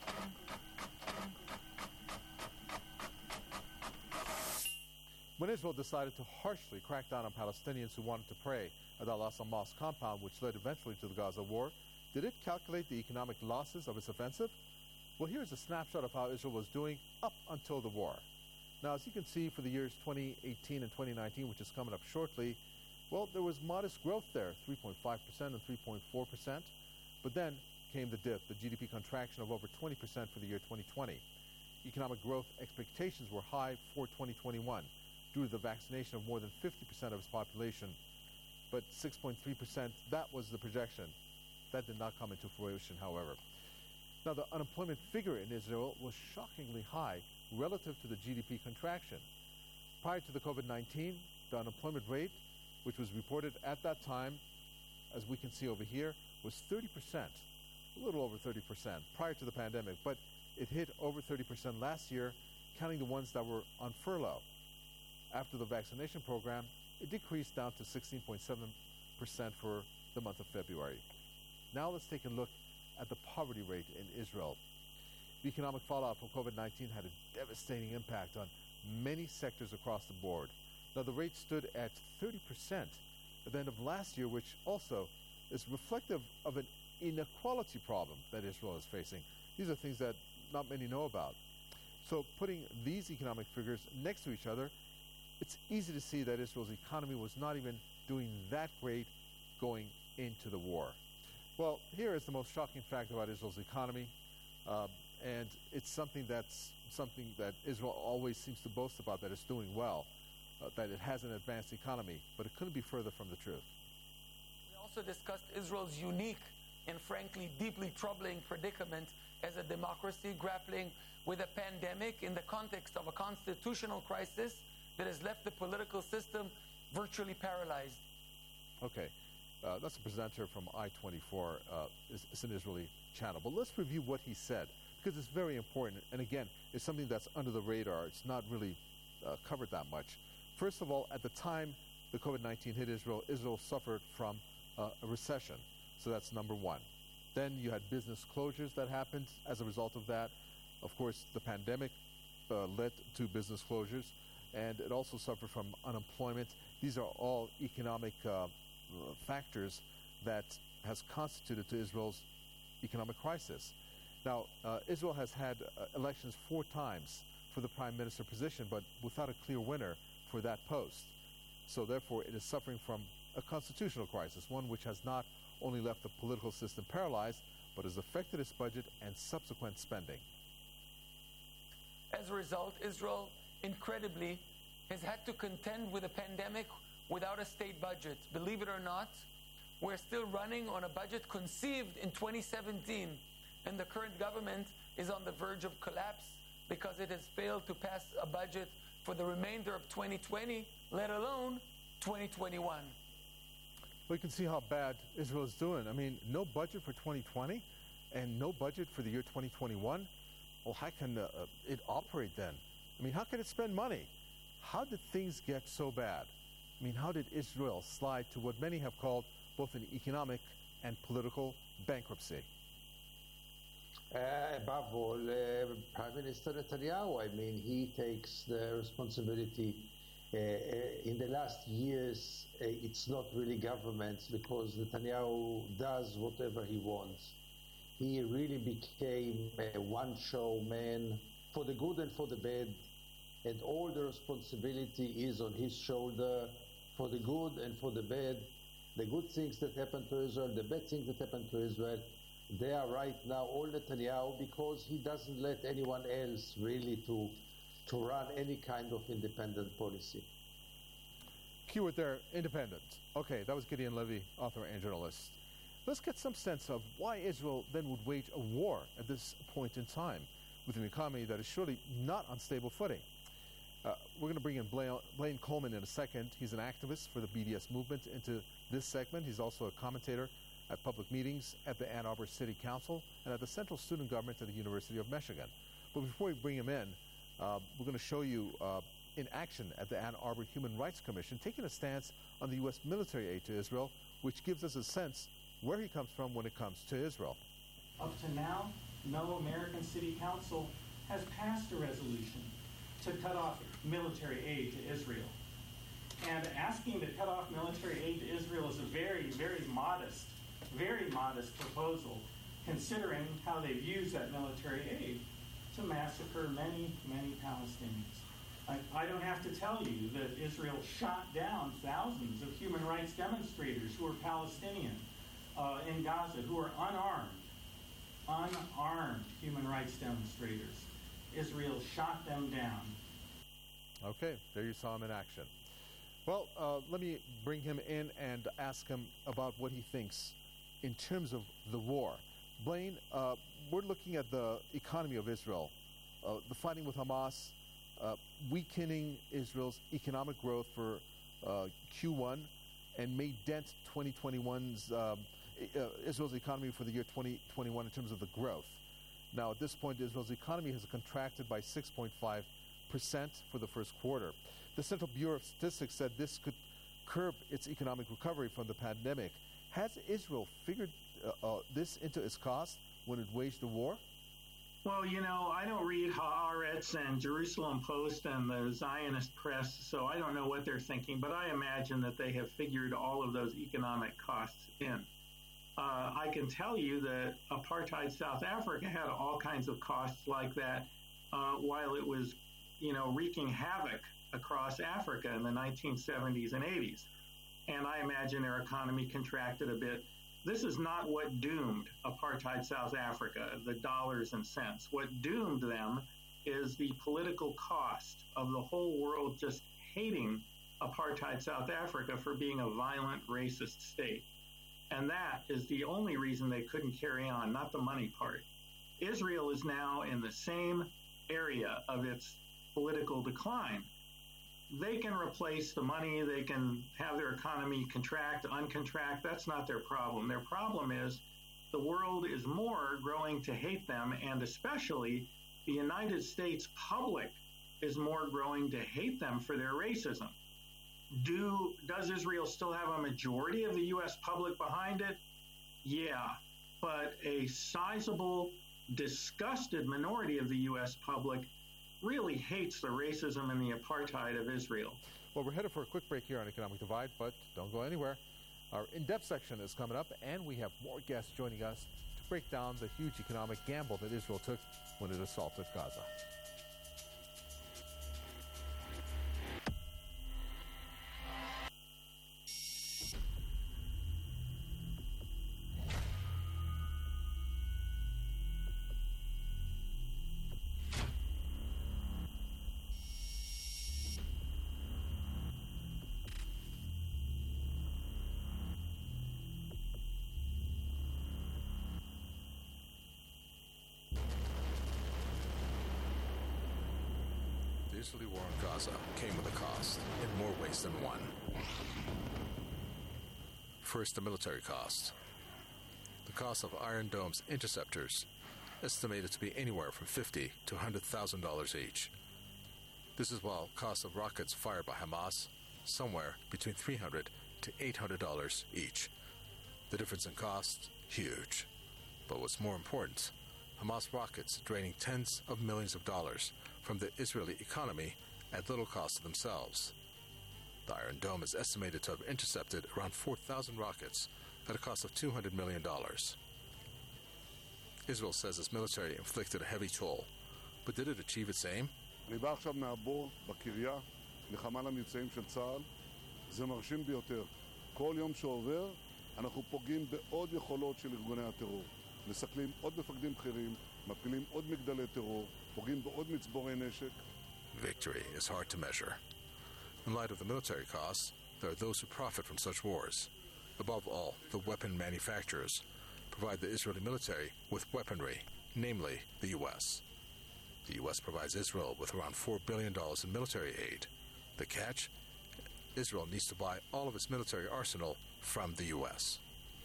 When Israel decided to harshly crack down on Palestinians who wanted to pray at Al-Aqsa Mosque compound, which led eventually to the Gaza war, did it calculate the economic losses of its offensive? Well, here's a snapshot of how Israel was doing up until the war. Now, as you can see, for the years twenty eighteen and twenty nineteen, which is coming up shortly, well, there was modest growth there, three point five percent and three point four percent. But then came the dip, the G D P contraction of over twenty percent for the year twenty twenty. Economic growth expectations were high for twenty twenty-one due to the vaccination of more than fifty percent of its population. But six point three percent, that was the projection. That did not come into fruition, however. Now, the unemployment figure in Israel was shockingly high relative to the G D P contraction. Prior to the COVID nineteen, the unemployment rate, which was reported at that time, as we can see over here, was thirty percent, a little over thirty percent prior to the pandemic, but it hit over thirty percent last year, counting the ones that were on furlough. After the vaccination program, it decreased down to sixteen point seven percent for the month of February. Now let's take a look at the poverty rate in Israel. The economic fallout from COVID nineteen had a devastating impact on many sectors across the board. Now, the rate stood at thirty percent at the end of last year, which also is reflective of an inequality problem that Israel is facing. These are things that not many know about. So putting these economic figures next to each other, it's easy to see that Israel's economy was not even doing that great going into the war. Well, here is the most shocking fact about Israel's economy. Uh, and it's something that's something that Israel always seems to boast about, that it's doing well, uh, that it has an advanced economy, but it couldn't be further from the truth. We also discussed Israel's unique and frankly deeply troubling predicament as a democracy grappling with a pandemic in the context of a constitutional crisis that has left the political system virtually paralyzed. Okay, uh, that's a presenter from I twenty-four. Uh, it's, it's an Israeli channel. But let's review what he said, because it's very important. And again, it's something that's under the radar. It's not really uh, covered that much. First of all, at the time the COVID nineteen hit Israel, Israel suffered from uh, a recession. So that's number one. Then you had business closures that happened as a result of that. Of course, the pandemic uh, led to business closures, and it also suffered from unemployment. These are all economic uh, factors that has constituted to Israel's economic crisis. Now, uh, Israel has had uh, elections four times for the prime minister position, but without a clear winner for that post. So therefore, it is suffering from a constitutional crisis, one which has not only left the political system paralyzed, but has affected its budget and subsequent spending. As a result, Israel, incredibly, has had to contend with a pandemic without a state budget. Believe it or not, we're still running on a budget conceived in twenty seventeen, and the current government is on the verge of collapse because it has failed to pass a budget for the remainder of twenty twenty, let alone twenty twenty-one. Well, you can see how bad Israel is doing. I mean, no budget for twenty twenty and no budget for the year twenty twenty-one. Well, how can uh, it operate then? I mean, how can it spend money? How did things get so bad? I mean, how did Israel slide to what many have called both an economic and political bankruptcy? Uh, above all, uh, Prime Minister Netanyahu, I mean, he takes the responsibility. Uh, uh, in the last years, uh, it's not really governments, because Netanyahu does whatever he wants. He really became a one-show man for the good and for the bad, and all the responsibility is on his shoulder for the good and for the bad. The good things that happen to Israel, the bad things that happen to Israel, they are right now all Netanyahu, because he doesn't let anyone else really to to run any kind of independent policy. Keyword there, independent. Okay, that was Gideon Levy, author and journalist. Let's get some sense of why Israel then would wage a war at this point in time with an economy that is surely not on stable footing. Uh, we're going to bring in Blaine, Blaine Coleman in a second. He's an activist for the B D S movement into this segment. He's also a commentator at public meetings at the Ann Arbor City Council and at the Central Student Government at the University of Michigan. But before we bring him in, uh, we're going to show you uh, in action at the Ann Arbor Human Rights Commission, taking a stance on the U S military aid to Israel, which gives us a sense where he comes from when it comes to Israel. Up to now, no American City Council has passed a resolution to cut off military aid to Israel. And asking to cut off military aid to Israel is a very, very modest, very modest proposal, considering how they've used that military aid to massacre many, many Palestinians. I, I don't have to tell you that Israel shot down thousands of human rights demonstrators who are Palestinian uh, in Gaza, who are unarmed, unarmed human rights demonstrators. Israel shot them down. Okay, there you saw him in action. Well, uh, let me bring him in and ask him about what he thinks in terms of the war. Blaine, uh, we're looking at the economy of Israel, uh, the fighting with Hamas, uh, weakening Israel's economic growth for uh, Q one, and may dent twenty twenty-one's um, uh, Israel's economy for the year twenty twenty-one in terms of the growth. Now, at this point, Israel's economy has contracted by six point five percent for the first quarter. The Central Bureau of Statistics said this could curb its economic recovery from the pandemic. Has Israel figured uh, uh, this into its cost when it waged the war? Well, you know, I don't read Haaretz and Jerusalem Post and the Zionist press, so I don't know what they're thinking, but I imagine that they have figured all of those economic costs in. Uh, I can tell you that apartheid South Africa had all kinds of costs like that uh, while it was, you know, wreaking havoc across Africa in the nineteen seventies and eighties. And I imagine their economy contracted a bit this is not what doomed apartheid South Africa, the dollars and cents. What doomed them is the political cost of the whole world just hating apartheid South Africa for being a violent, racist state. And that is the only reason they couldn't carry on, not the money part. Israel is now in the same area of its political decline. They can replace the money, they can have their economy contract, uncontract. That's not their problem. Their problem is the world is more growing to hate them, and especially the United States public is more growing to hate them for their racism. Do, does Israel still have a majority of the U S public behind it? Yeah, but a sizable, disgusted minority of the U S public really hates the racism and the apartheid of Israel. Well, we're headed for a quick break here on Economic Divide, but don't go anywhere. Our in-depth section is coming up, and we have more guests joining us to break down the huge economic gamble that Israel took when it assaulted Gaza. The Israeli war on Gaza came with a cost in more ways than one. First, the military cost. The cost of Iron Dome's interceptors, estimated to be anywhere from fifty thousand to one hundred thousand dollars each. This is while cost of rockets fired by Hamas, somewhere between three hundred dollars to eight hundred dollars each. The difference in cost, huge. But what's more important, Hamas rockets draining tens of millions of dollars from the Israeli economy at little cost to themselves. The Iron Dome is estimated to have intercepted around four thousand rockets at a cost of two hundred million dollars. Israel says its military inflicted a heavy toll, but did it achieve its aim? אני בא עכשיו מהבור בקריה לחמ"ל המבצעים של צה"ל. זה מרשים ביותר. כל יום שעובר אנחנו פוגעים בעוד יכולות של ארגוני הטרור. מסכלים עוד מפקדים בכירים, מפילים עוד מגדלי טרור, פוגעים בעוד מצבורי נשק. Victory is hard to measure. In light of the military costs, there are those who profit from such wars. Above all, the weapon manufacturers provide the Israeli military with weaponry, namely the U S. The U S provides Israel with around four billion dollars in military aid. The catch? Israel needs to buy all of its military arsenal from the U S.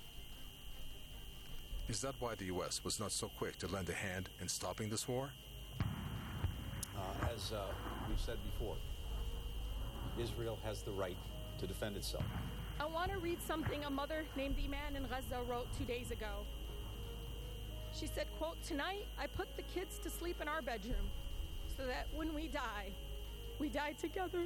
Is that why the U S was not so quick to lend a hand in stopping this war? Uh, as uh, we've said before, Israel has the right to defend itself. I want to read something a mother named Iman in Gaza wrote two days ago. She said, quote, "Tonight I put the kids to sleep in our bedroom so that when we die, we die together."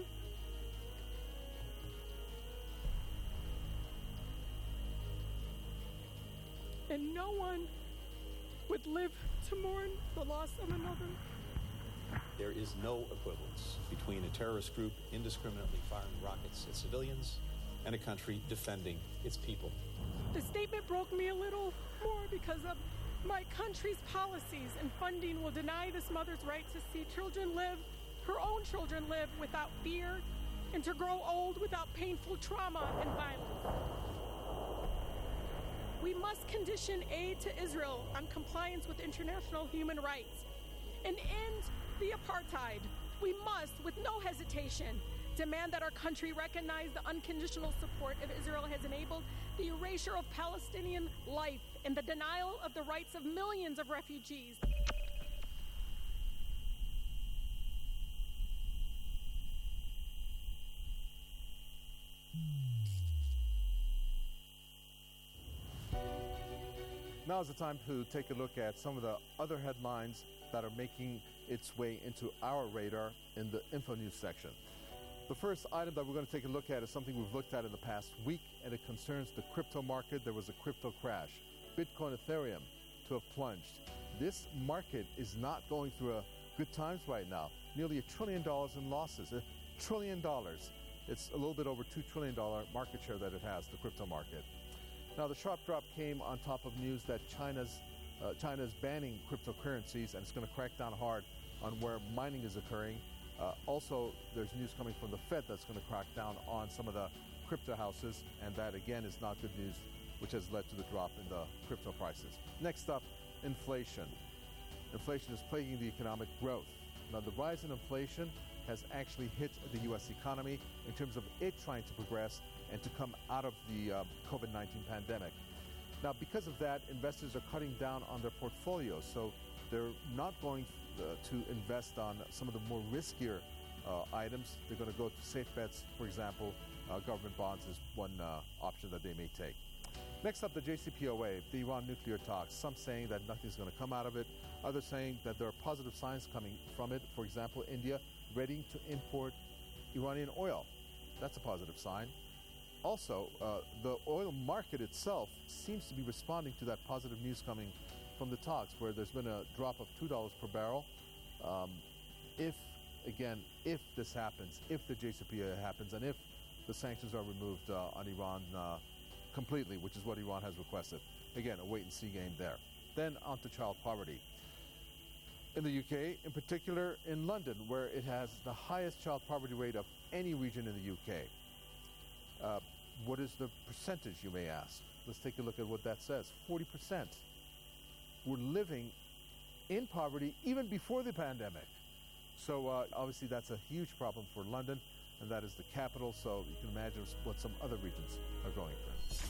And no one would live to mourn the loss of another. There is no equivalence between a terrorist group indiscriminately firing rockets at civilians and a country defending its people. The statement broke me a little more because of my country's policies and funding will deny this mother's right to see children live, her own children live without fear, and to grow old without painful trauma and violence. We must condition aid to Israel on compliance with international human rights and end the apartheid. We must, with no hesitation, demand that our country recognize the unconditional support of Israel has enabled the erasure of Palestinian life and the denial of the rights of millions of refugees. Now is the time to take a look at some of the other headlines that are making its way into our radar in the Info News section. The first item that we're going to take a look at is something we've looked at in the past week, and it concerns the crypto market. There was a crypto crash. Bitcoin, Ethereum to have plunged. This market is not going through a good times right now. Nearly a trillion dollars in losses. A trillion dollars. It's a little bit over two trillion dollars market share that it has, the crypto market. Now, the sharp drop came on top of news that China's uh, China is banning cryptocurrencies, and it's going to crack down hard on where mining is occurring. Uh, also, there's news coming from the Fed that's going to crack down on some of the crypto houses, and that again is not good news, which has led to the drop in the crypto prices. Next up, inflation. Inflation is plaguing the economic growth. Now, the rise in inflation has actually hit the U S economy in terms of it trying to progress and to come out of the um, COVID nineteen pandemic. Now, because of that, investors are cutting down on their portfolios, so they're not going uh, to invest on some of the more riskier uh, items. They're going to go to safe bets. For example, uh, government bonds is one uh, option that they may take. Next up, the J C P O A, the Iran nuclear talks. Some saying that nothing's going to come out of it. Others saying that there are positive signs coming from it. For example, India ready to import Iranian oil. That's a positive sign. Also, uh, the oil market itself seems to be responding to that positive news coming from the talks, where there's been a drop of two dollars per barrel. Um, if, again, if this happens, if the J C P O A happens, and if the sanctions are removed uh, on Iran uh, completely, which is what Iran has requested. Again, a wait-and-see game there. Then on to child poverty. In the U K, in particular in London, where it has the highest child poverty rate of any region in the U K. Uh, what is the percentage, you may ask? Let's take a look at what that says. forty percent were living in poverty even before the pandemic. So uh, obviously that's a huge problem for London, and that is the capital, so you can imagine what some other regions are going through.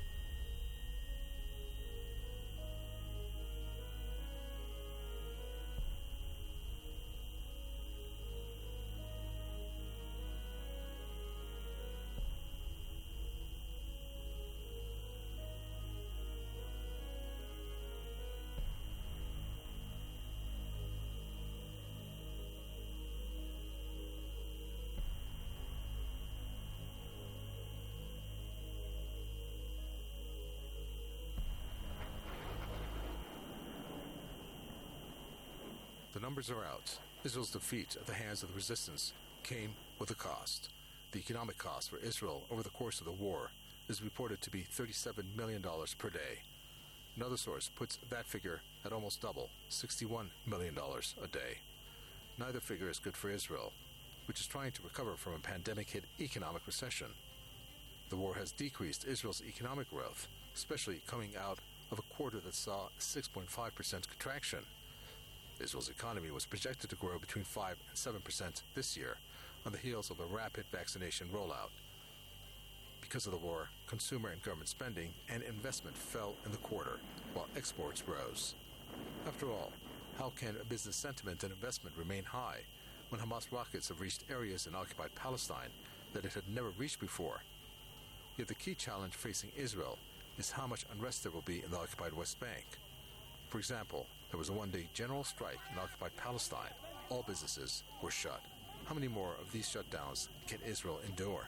The numbers are out. Israel's defeat at the hands of the resistance came with a cost. The economic cost for Israel over the course of the war is reported to be thirty-seven million dollars per day. Another source puts that figure at almost double, sixty-one million dollars a day. Neither figure is good for Israel, which is trying to recover from a pandemic-hit economic recession. The war has decreased Israel's economic growth, especially coming out of a quarter that saw a six point five percent contraction. Israel's economy was projected to grow between five and seven percent this year on the heels of a rapid vaccination rollout. Because of the war, consumer and government spending and investment fell in the quarter, while exports rose. After all, how can business sentiment and investment remain high when Hamas rockets have reached areas in occupied Palestine that it had never reached before? Yet the key challenge facing Israel is how much unrest there will be in the occupied West Bank. For example, there was a one-day general strike in occupied Palestine. All businesses were shut. How many more of these shutdowns can Israel endure?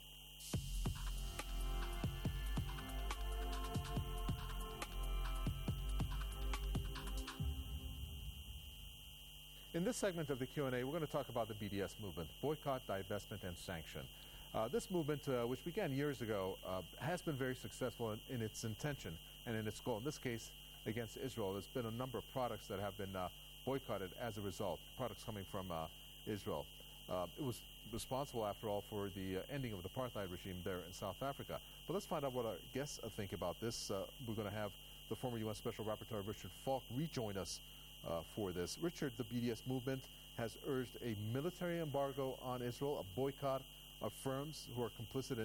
In this segment of the Q and A, we're going to talk about the B D S movement, boycott, divestment, and sanction. Uh, this movement, uh, which began years ago, uh, has been very successful in, in its intention and in its goal. In this case, against Israel, there's been a number of products that have been uh, boycotted as a result, products coming from uh, Israel. Uh, it was responsible, after all, for the uh, ending of the apartheid regime there in South Africa. But let's find out what our guests uh, think about this. Uh, we're going to have the former U N Special Rapporteur Richard Falk rejoin us uh, for this. Richard, the B D S movement has urged a military embargo on Israel, a boycott of firms who are complicit in